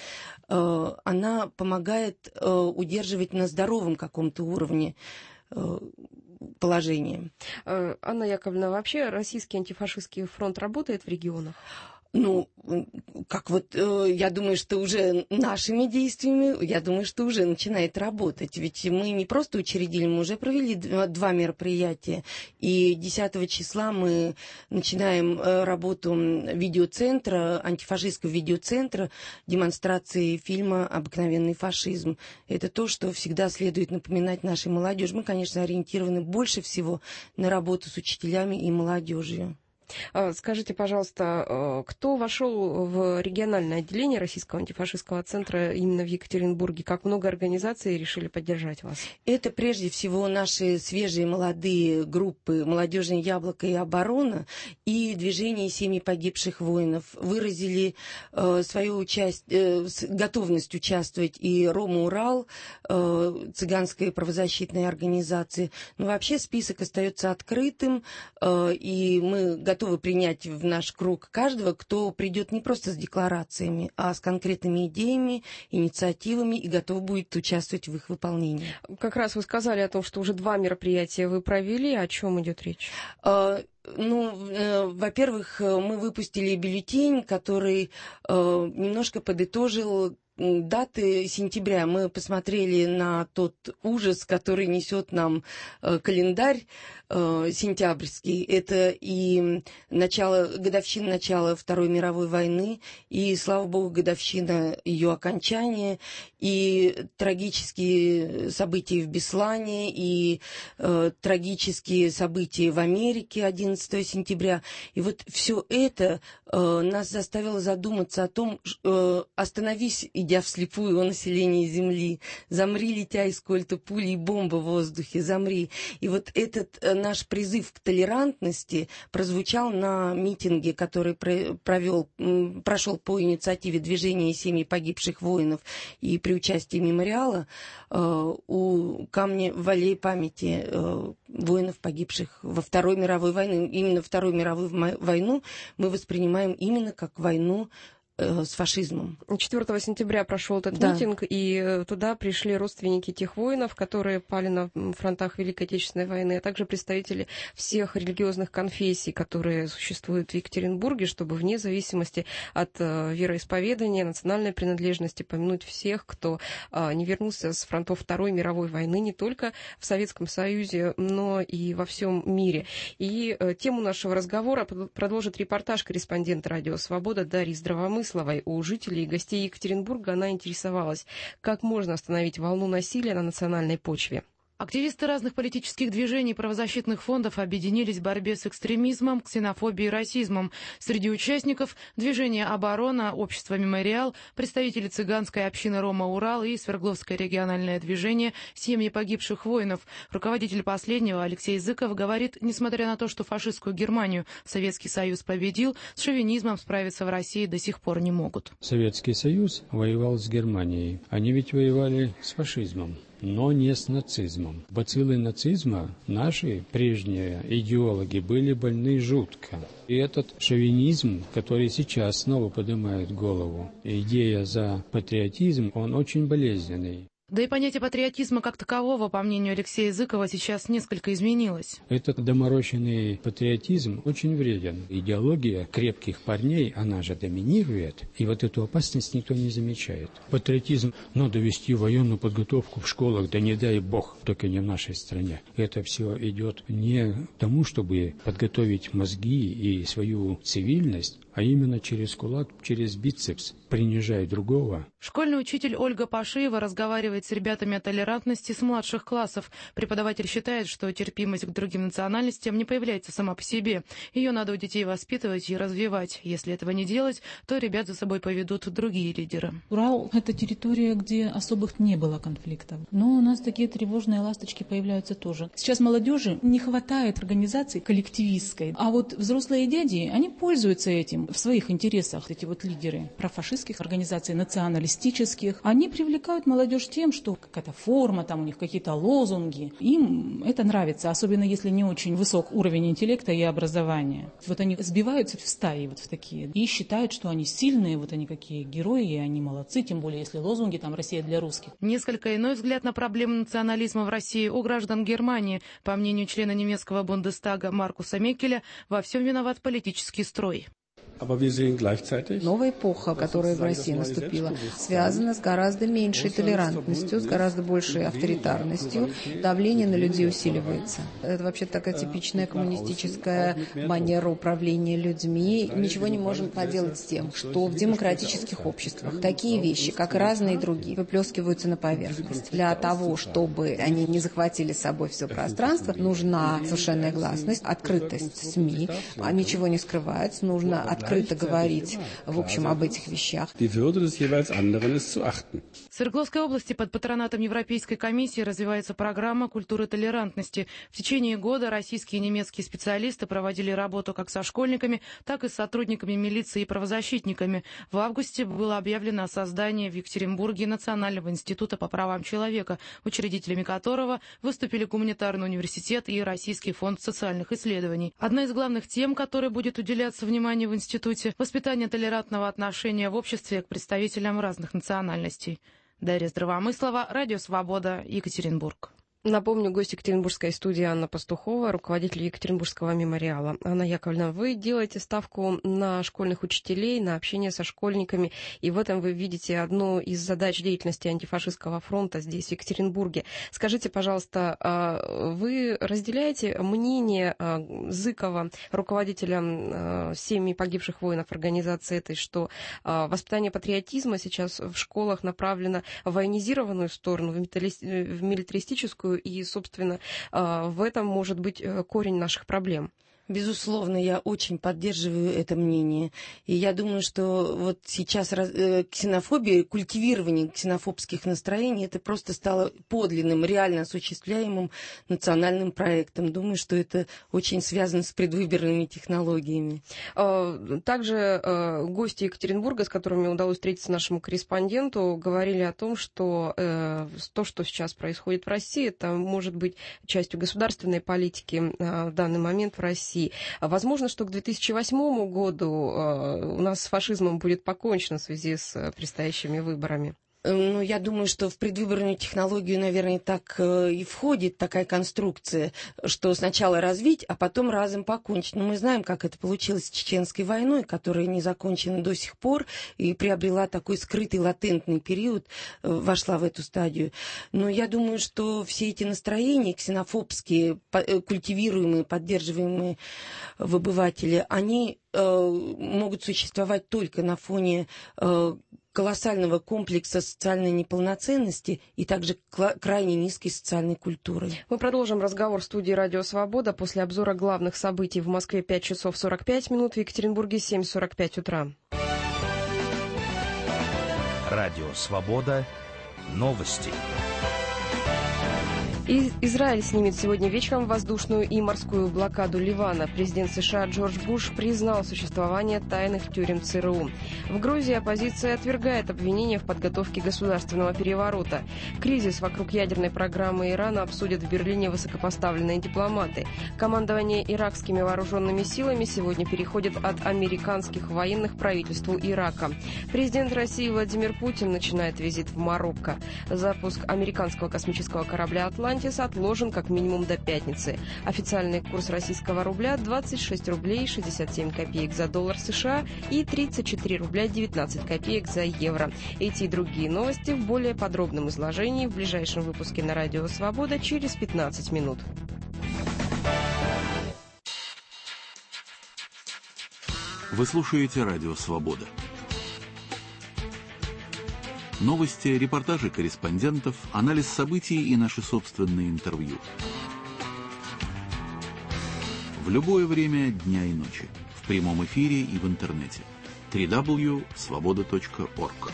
э, она помогает э, удерживать на здоровом каком-то уровне э, положение. Анна Яковлевна, вообще Российский антифашистский фронт работает в регионах? Ну, как вот, э, я думаю, что уже нашими действиями, я думаю, что уже начинает работать. Ведь мы не просто учредили, мы уже провели два, два мероприятия. И десятого числа мы начинаем э, работу видеоцентра, антифашистского видеоцентра, демонстрации фильма «Обыкновенный фашизм». Это то, что всегда следует напоминать нашей молодежи. Мы, конечно, ориентированы больше всего на работу с учителями и молодежью. Скажите, пожалуйста, кто вошел в региональное отделение Российского антифашистского центра именно в Екатеринбурге? Как много организаций решили поддержать вас? Это прежде всего наши свежие молодые группы «Молодежное яблоко» и «Оборона» и движение «Семьи погибших воинов». Выразили э, свою участь, э, готовность участвовать и «Рома Урал», э, цыганская правозащитная организация. Но вообще список остается открытым, э, и мы готовы готовы принять в наш круг каждого, кто придет не просто с декларациями, а с конкретными идеями, инициативами и готов будет участвовать в их выполнении. Как раз вы сказали о том, что уже два мероприятия вы провели. О чем идет речь? А, ну, э, во-первых, мы выпустили бюллетень, который э, немножко подытожил даты сентября. Мы посмотрели на тот ужас, который несет нам э, календарь э, сентябрьский. Это и начало, годовщина начала Второй мировой войны, и, слава богу, годовщина ее окончания, и трагические события в Беслане, и э, трагические события в Америке одиннадцатого сентября. И вот все это э, нас заставило задуматься о том, э, остановись, идя вслепую о населении Земли. Замри, летя из кольта пули и бомба в воздухе, замри. И вот этот э, наш призыв к толерантности прозвучал на митинге, который провел, прошел по инициативе движения «Семьи погибших воинов» и при участии мемориала э, у камня в аллее памяти э, воинов, погибших во Второй мировой войне. Именно Вторую мировую войну мы воспринимаем именно как войну с фашизмом. четвёртого сентября прошел этот да. митинг, и туда пришли родственники тех воинов, которые пали на фронтах Великой Отечественной войны, а также представители всех религиозных конфессий, которые существуют в Екатеринбурге, чтобы вне зависимости от вероисповедания, национальной принадлежности помянуть всех, кто не вернулся с фронтов Второй мировой войны не только в Советском Союзе, но и во всем мире. И тему нашего разговора продолжит репортаж корреспондента «Радио Свобода» Дарьи Здравомысл. Здравомысловой. У жителей и гостей Екатеринбурга она интересовалась, как можно остановить волну насилия на национальной почве. Активисты разных политических движений и правозащитных фондов объединились в борьбе с экстремизмом, ксенофобией и расизмом. Среди участников движение «Оборона», общество «Мемориал», представители цыганской общины «Рома-Урал» и Свердловское региональное движение «Семьи погибших воинов». Руководитель последнего Алексей Зыков говорит, несмотря на то, что фашистскую Германию Советский Союз победил, с шовинизмом справиться в России до сих пор не могут. Советский Союз воевал с Германией. Они ведь воевали с фашизмом, но не с нацизмом. Бациллы нацизма наши прежние идеологи были больны жутко. И этот шовинизм, который сейчас снова поднимает голову, идея за патриотизм, он очень болезненный. Да и понятие патриотизма как такового, по мнению Алексея Зыкова, сейчас несколько изменилось. Этот доморощенный патриотизм очень вреден. Идеология крепких парней, она же доминирует, и вот эту опасность никто не замечает. Патриотизм надо вести военную подготовку в школах, да не дай бог, только не в нашей стране. Это все идет не к тому, чтобы подготовить мозги и свою цивильность, а именно через кулак, через бицепс, принижая другого. Школьный учитель Ольга Пашиева разговаривает с ребятами о толерантности с младших классов. Преподаватель считает, что терпимость к другим национальностям не появляется сама по себе. Ее надо у детей воспитывать и развивать. Если этого не делать, то ребят за собой поведут другие лидеры. Урал – это территория, где особых не было конфликтов. Но у нас такие тревожные ласточки появляются тоже. Сейчас молодежи не хватает организации коллективистской. А вот взрослые дяди, они пользуются этим в своих интересах. Эти вот лидеры профашистских организаций, националистических, они привлекают молодежь тем, что какая-то форма, там у них какие-то лозунги. Им это нравится, особенно если не очень высок уровень интеллекта и образования. Вот они сбиваются в стаи вот в такие и считают, что они сильные, вот они какие герои, и они молодцы, тем более если лозунги там «Россия для русских». Несколько иной взгляд на проблему национализма в России у граждан Германии. По мнению члена немецкого Бундестага Маркуса Меккеля, во всем виноват политический строй. Новая эпоха, которая в России наступила, связана с гораздо меньшей толерантностью, с гораздо большей авторитарностью. Давление на людей усиливается. Это вообще такая типичная коммунистическая манера управления людьми. Ничего не можем поделать с тем, что в демократических обществах такие вещи, как и разные другие, выплескиваются на поверхность. Для того, чтобы они не захватили с собой все пространство, нужна совершенная гласность, открытость СМИ, а ничего не скрывается, нужно открытость открыто говорить, в общем, об этих вещах. В Свердловской области под патронатом Европейской комиссии развивается программа культуры толерантности. В течение года российские и немецкие специалисты проводили работу как со школьниками, так и с сотрудниками милиции и правозащитниками. В августе было объявлено о создании в Екатеринбурге Национального института по правам человека, учредителями которого выступили Гуманитарный университет и Российский фонд социальных исследований. Одна из главных тем, которой будет уделяться внимание в институте, воспитание толерантного отношения в обществе к представителям разных национальностей. Дарья Здравомыслова, Радио Свобода, Екатеринбург. Напомню, гость Екатеринбургской студии Анна Пастухова, руководитель Екатеринбургского мемориала. Анна Яковлевна, вы делаете ставку на школьных учителей, на общение со школьниками, и в этом вы видите одну из задач деятельности антифашистского фронта здесь, в Екатеринбурге. Скажите, пожалуйста, вы разделяете мнение Зыкова, руководителя семьи погибших воинов организации этой, что воспитание патриотизма сейчас в школах направлено в военизированную сторону, в милитаристическую, и, собственно, в этом может быть корень наших проблем? Безусловно, я очень поддерживаю это мнение. И я думаю, что вот сейчас ксенофобия, культивирование ксенофобских настроений, это просто стало подлинным, реально осуществляемым национальным проектом. Думаю, что это очень связано с предвыборными технологиями. Также гости Екатеринбурга, с которыми удалось встретиться нашему корреспонденту, говорили о том, что то, что сейчас происходит в России, это может быть частью государственной политики в данный момент в России. Возможно, что к две тысячи восьмому году у нас с фашизмом будет покончено в связи с предстоящими выборами. Ну, я думаю, что в предвыборную технологию, наверное, так и входит такая конструкция, что сначала развить, а потом разом покончить. Но мы знаем, как это получилось с Чеченской войной, которая не закончена до сих пор и приобрела такой скрытый латентный период, вошла в эту стадию. Но я думаю, что все эти настроения ксенофобские, культивируемые, поддерживаемые в обывателе, они э, могут существовать только на фоне э, колоссального комплекса социальной неполноценности и также крайне низкой социальной культуры. Мы продолжим разговор в студии «Радио Свобода» после обзора главных событий. В Москве пять часов сорок пять минут, в Екатеринбурге семь сорок пять утра. Радио Свобода. Новости. Израиль снимет сегодня вечером воздушную и морскую блокаду Ливана. Президент США Джордж Буш признал существование тайных тюрем ЦРУ. В Грузии оппозиция отвергает обвинения в подготовке государственного переворота. Кризис вокруг ядерной программы Ирана обсудят в Берлине высокопоставленные дипломаты. Командование иракскими вооруженными силами сегодня переходит от американских военных к правительству Ирака. Президент России Владимир Путин начинает визит в Марокко. Запуск американского космического корабля «Атлантис» отложен как минимум до пятницы. Официальный курс российского рубля двадцать шесть рублей шестьдесят семь копеек за доллар США и тридцать четыре рубля девятнадцать копеек за евро. Эти и другие новости в более подробном изложении в ближайшем выпуске на Радио Свобода через пятнадцать минут. Вы слушаете Радио Свобода. Новости, репортажи корреспондентов, анализ событий и наши собственные интервью. В любое время дня и ночи. В прямом эфире и в интернете. дабл ю дабл ю дабл ю точка свобода точка орг.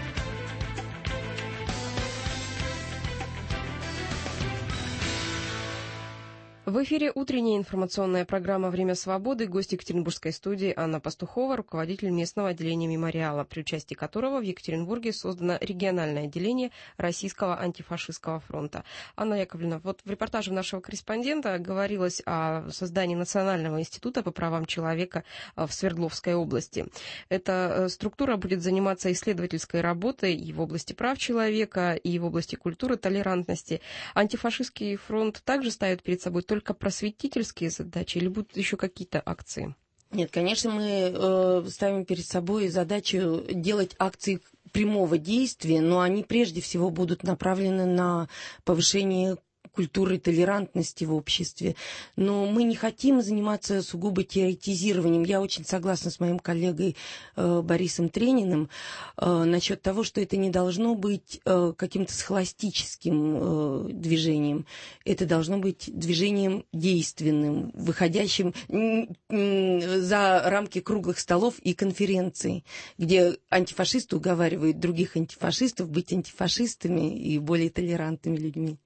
В эфире утренняя информационная программа «Время свободы». Гость Екатеринбургской студии Анна Пастухова, руководитель местного отделения «Мемориала», при участии которого в Екатеринбурге создано региональное отделение Российского антифашистского фронта. Анна Яковлевна, вот в репортаже нашего корреспондента говорилось о создании Национального института по правам человека в Свердловской области. Эта структура будет заниматься исследовательской работой и в области прав человека, и в области культуры, толерантности. Антифашистский фронт также ставит перед собой только только просветительские задачи или будут еще какие-то акции? Нет, конечно, мы э, ставим перед собой задачу делать акции прямого действия, но они прежде всего будут направлены на повышение культуры толерантности в обществе. Но мы не хотим заниматься сугубо теоретизированием. Я очень согласна с моим коллегой э, Борисом Трениным э, насчет того, что это не должно быть э, каким-то схоластическим э, движением. Это должно быть движением действенным, выходящим э, э, за рамки круглых столов и конференций, где антифашисты уговаривают других антифашистов быть антифашистами и более толерантными людьми.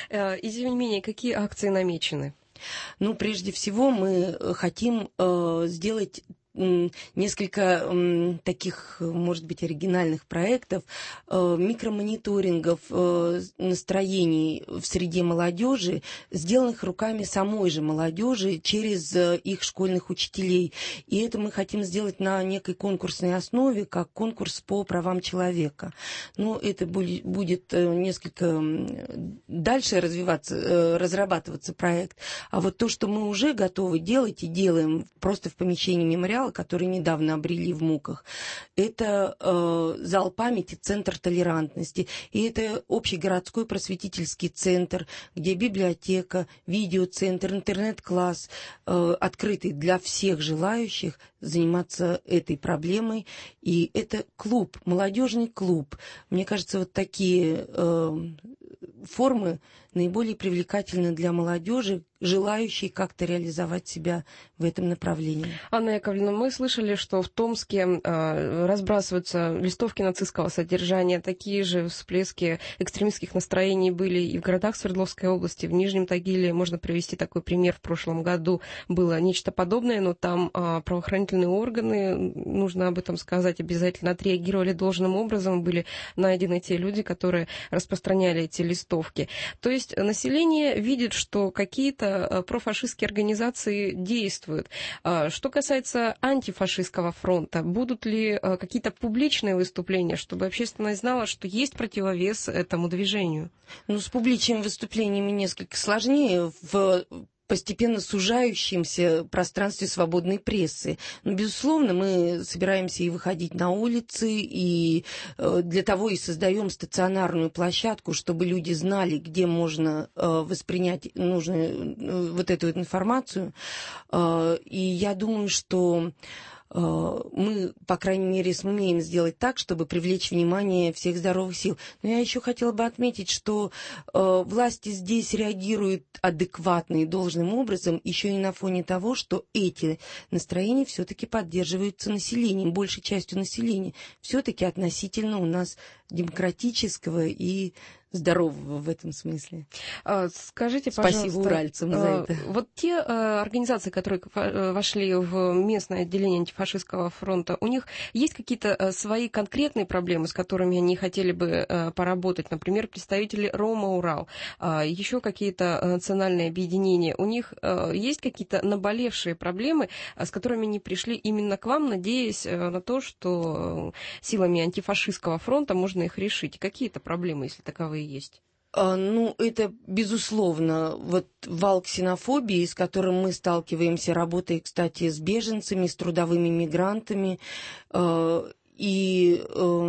И тем не менее, какие акции намечены? Ну, прежде всего, мы хотим э, сделать несколько э, таких, может быть, оригинальных проектов, э, микромониторингов э, настроений в среде молодежи, сделанных руками самой же молодежи через э, их школьных учителей. И это мы хотим сделать на некой конкурсной основе, как конкурс по правам человека. Но это будет, будет несколько дальше развиваться, э, разрабатываться проект. А вот то, что мы уже готовы делать и делаем просто в помещении мемориала, которые недавно обрели в Муках, это э, зал памяти, центр толерантности. И это общегородской просветительский центр, где библиотека, видеоцентр, интернет-класс, э, открытый для всех желающих заниматься этой проблемой. И это клуб, молодежный клуб. Мне кажется, вот такие э, формы наиболее привлекательны для молодежи, желающей как-то реализовать себя в этом направлении. Анна Яковлевна, мы слышали, что в Томске э, разбрасываются листовки нацистского содержания. Такие же всплески экстремистских настроений были и в городах Свердловской области. В Нижнем Тагиле можно привести такой пример. В прошлом году было нечто подобное, но там э, правоохранительные органы, нужно об этом сказать, обязательно отреагировали должным образом. Были найдены те люди, которые распространяли эти листовки. То есть население видит, что какие-то профашистские организации действуют. Что касается антифашистского фронта, будут ли какие-то публичные выступления, чтобы общественность знала, что есть противовес этому движению? Ну, с публичными выступлениями несколько сложнее. В постепенно сужающемся пространстве свободной прессы. Но, безусловно, мы собираемся и выходить на улицы, и для того и создаем стационарную площадку, чтобы люди знали, где можно воспринять нужную вот эту вот информацию. И я думаю, что мы, по крайней мере, сумеем сделать так, чтобы привлечь внимание всех здоровых сил. Но я еще хотела бы отметить, что э, власти здесь реагируют адекватно и должным образом, еще и на фоне того, что эти настроения все-таки поддерживаются населением, большей частью населения, все-таки относительно у нас демократического и здорового в этом смысле. Скажите, пожалуйста, спасибо уральцам за это. Вот те организации, которые вошли в местное отделение антифашистского фронта, у них есть какие-то свои конкретные проблемы, с которыми они хотели бы поработать? Например, представители Рома-Урал, еще какие-то национальные объединения. У них есть какие-то наболевшие проблемы, с которыми они пришли именно к вам, надеясь на то, что силами антифашистского фронта можно их решить? Какие-то проблемы, если таковые есть? Ну, это, безусловно, вот вал ксенофобии, с которым мы сталкиваемся, работая, кстати, с беженцами, с трудовыми мигрантами, и,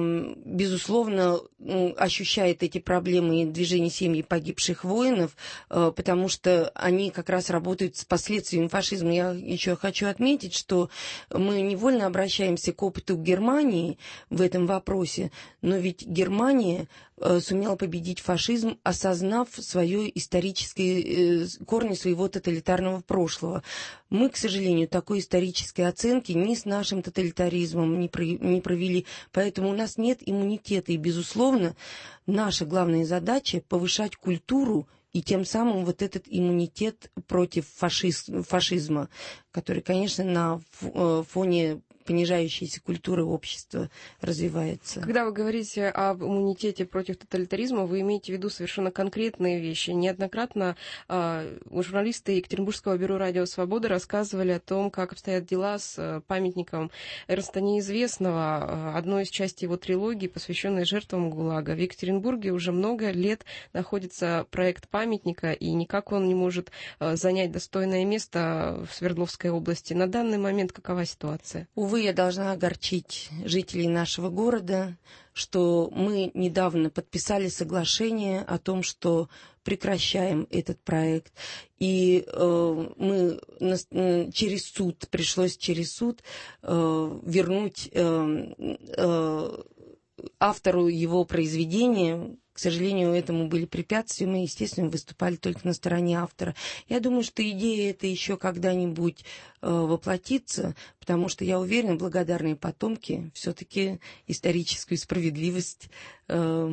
безусловно, ощущает эти проблемы и движение семьи погибших воинов, потому что они как раз работают с последствиями фашизма. Я еще хочу отметить, что мы невольно обращаемся к опыту Германии в этом вопросе, но ведь Германия сумела победить фашизм, осознав свое исторические корни своего тоталитарного прошлого. Мы, к сожалению, такой исторической оценки ни с нашим тоталитаризмом не провели, поэтому у нас нет иммунитета. И, безусловно, наша главная задача — повышать культуру и тем самым вот этот иммунитет против фашиз... фашизма, который, конечно, на фоне понижающейся культуры общества развивается. Когда вы говорите об иммунитете против тоталитаризма, вы имеете в виду совершенно конкретные вещи. Неоднократно э, журналисты Екатеринбургского бюро «Радио Свобода» рассказывали о том, как обстоят дела с памятником Эрнста Неизвестного, одной из частей его трилогии, посвященной жертвам ГУЛАГа. В Екатеринбурге уже много лет находится проект памятника, и никак он не может э, занять достойное место в Свердловской области. На данный момент какова ситуация? Увы, я должна огорчить жителей нашего города, что мы недавно подписали соглашение о том, что прекращаем этот проект. И э, мы на, через суд, пришлось через суд э, вернуть э, э, автору его произведения. К сожалению, этому были препятствия, мы, естественно, выступали только на стороне автора. Я думаю, что идея эта еще когда-нибудь э, воплотится, потому что, я уверена, благодарные потомки все-таки историческую справедливость э,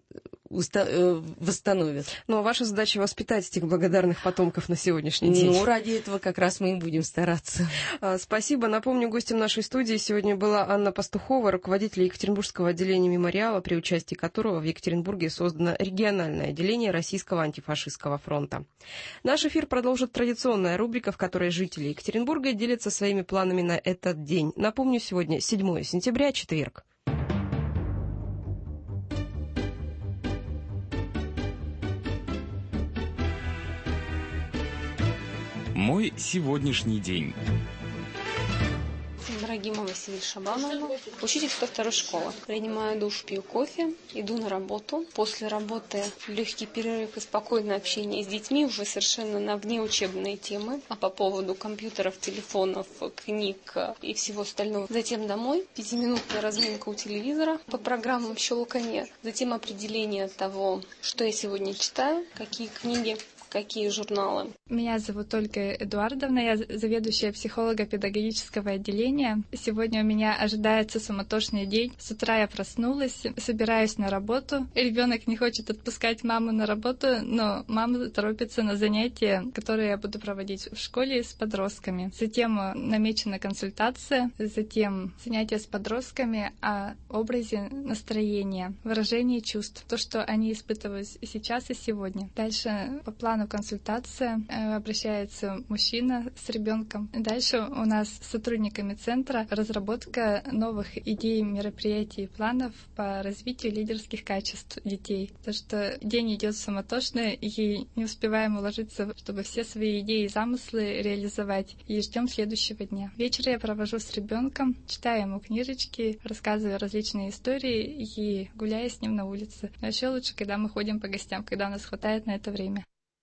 уста- э, восстановят. Но ваша задача воспитать этих благодарных потомков на сегодняшний день. Ну, ради этого как раз мы и будем стараться. Спасибо. Напомню, гостем нашей студии сегодня была Анна Пастухова, руководитель Екатеринбургского отделения мемориала, при участии которого в Екатеринбурге создано региональное отделение Российского антифашистского фронта. Наш эфир продолжит традиционная рубрика, в которой жители Екатеринбурга делятся своими планами на этот день. Напомню, сегодня седьмое сентября, четверг. Мой сегодняшний день. Рагимова Василия Шабановна, учитель сто второй школы. Принимаю душ, пью кофе, иду на работу. После работы легкий перерыв и спокойное общение с детьми уже совершенно на внеучебные темы, а по поводу компьютеров, телефонов, книг и всего остального. Затем домой, пятиминутная разминка у телевизора, по программам щелканье. Затем определение того, что я сегодня читаю, какие книги, какие журналы. Меня зовут Ольга Эдуардовна, я заведующая психолого-педагогического отделения. Сегодня у меня ожидается суматошный день. С утра я проснулась, собираюсь на работу. Ребенок не хочет отпускать маму на работу, но мама торопится на занятия, которые я буду проводить в школе с подростками. Затем намечена консультация, затем занятия с подростками о образе настроения, выражении чувств, то, что они испытывают сейчас и сегодня. Дальше по плану бесплатную консультацию. Обращается мужчина с ребенком. Дальше у нас с сотрудниками центра разработка новых идей, мероприятий и планов по развитию лидерских качеств детей. Потому что день идет суматошно, и не успеваем уложиться, чтобы все свои идеи и замыслы реализовать. И ждем следующего дня. Вечер я провожу с ребенком, читаю ему книжечки, рассказываю различные истории и гуляю с ним на улице. Но еще лучше, когда мы ходим по гостям, когда у нас хватает на это время.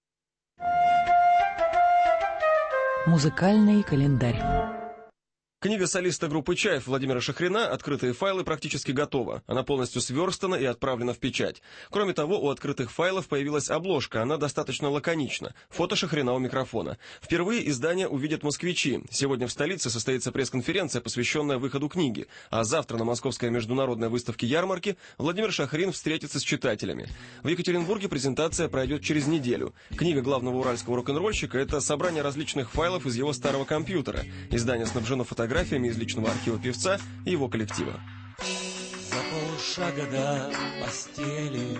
Музыкальный календарь. Книга солиста группы «Чайф» Владимира Шахрина «Открытые файлы» практически готова. Она полностью сверстана и отправлена в печать. Кроме того, у открытых файлов появилась обложка. Она достаточно лаконична. Фото Шахрина у микрофона. Впервые издание увидят москвичи. Сегодня в столице состоится пресс-конференция, посвященная выходу книги. А завтра на Московской международной выставке ярмарки Владимир Шахрин встретится с читателями. В Екатеринбурге презентация пройдет через неделю. Книга главного уральского рок-н-ролльщика – это собрание различных файлов из его старого компьютера. Издание снабжено фотографиями из личного архива певца и его коллектива. За полшага до постели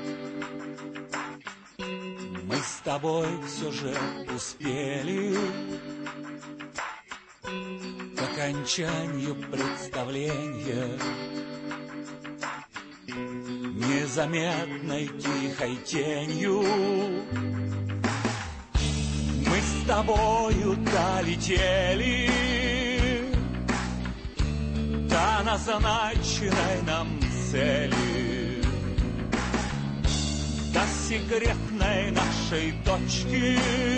мы с тобой все же успели к окончанию представления, незаметной тихой тенью мы с тобою долетели до назначенной нам цели, до секретной нашей точки,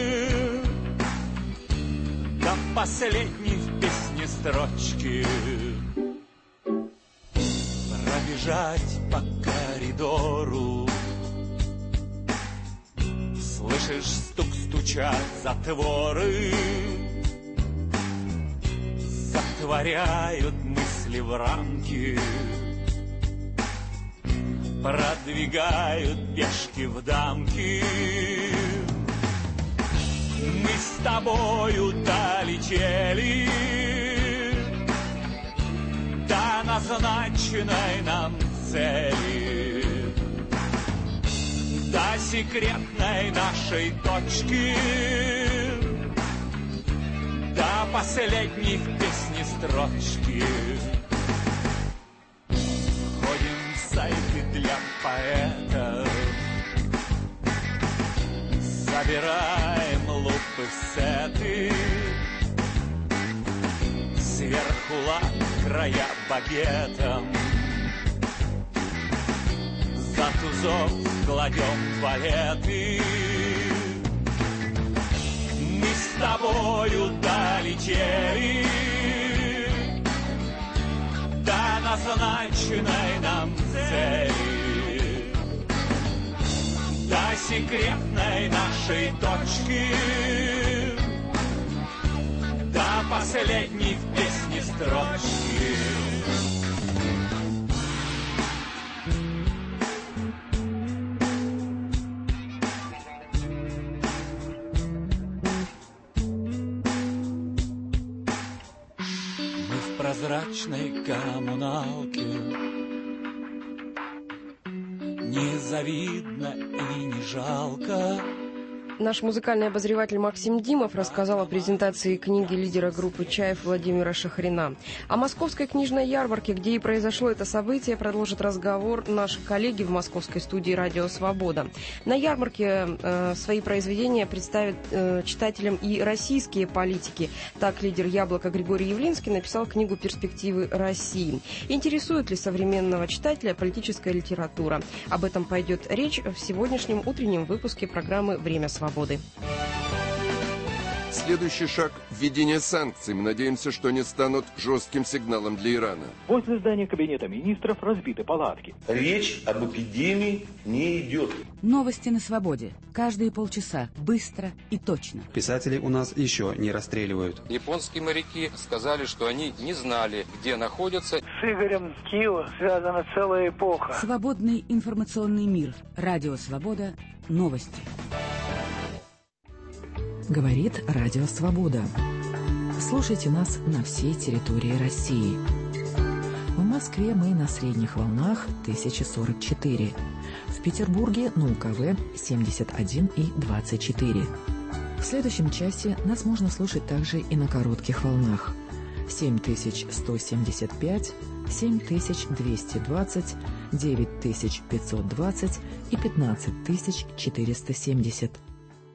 до последней в песне строчки. Пробежать по коридору, слышишь, стук стучат затворы, затворяют мысли в рамки, продвигают пешки в дамки. Мы с тобою долетели до назначенной нам цели, до секретной нашей точки, до последней в песне строчки. Входим в сайты для поэтов, собираем лупы в сеты, сверху лак, края багетом, за тузов кладем валеты. Мы с тобою долетели до назначенной нам цели, до секретной нашей точки, до последней в песне строчки. Прозрачной коммуналке не завидно и не жалко. Наш музыкальный обозреватель Максим Димов рассказал о презентации книги лидера группы «Чайф» Владимира Шахрина. О московской книжной ярмарке, где и произошло это событие, продолжит разговор наши коллеги в московской студии «Радио Свобода». На ярмарке э, свои произведения представят э, читателям и российские политики. Так, лидер «Яблока» Григорий Явлинский написал книгу «Перспективы России». Интересует ли современного читателя политическая литература? Об этом пойдет речь в сегодняшнем утреннем выпуске программы «Время свободы». Свободы. Следующий шаг – введение санкций. Мы надеемся, что они станут жестким сигналом для Ирана. Возле здания Кабинета министров разбиты палатки. Речь об эпидемии не идет. Новости на свободе. Каждые полчаса. Быстро и точно. Писателей у нас еще не расстреливают. Японские моряки сказали, что они не знали, где находятся. С Игорем Кио связана целая эпоха. Свободный информационный мир. Радио Свобода. Новости. Говорит Радио Свобода. Слушайте нас на всей территории России. В Москве Москве мы на средних волнах тысяча сорок четыре. В Петербурге на У К В семьдесят один и двадцать четыре. В следующем часе нас можно слушать также и на коротких волнах. семь тысяч сто семьдесят пять, семь тысяч двести двадцать, девять тысяч пятьсот двадцать и пятнадцать тысяч четыреста семьдесят.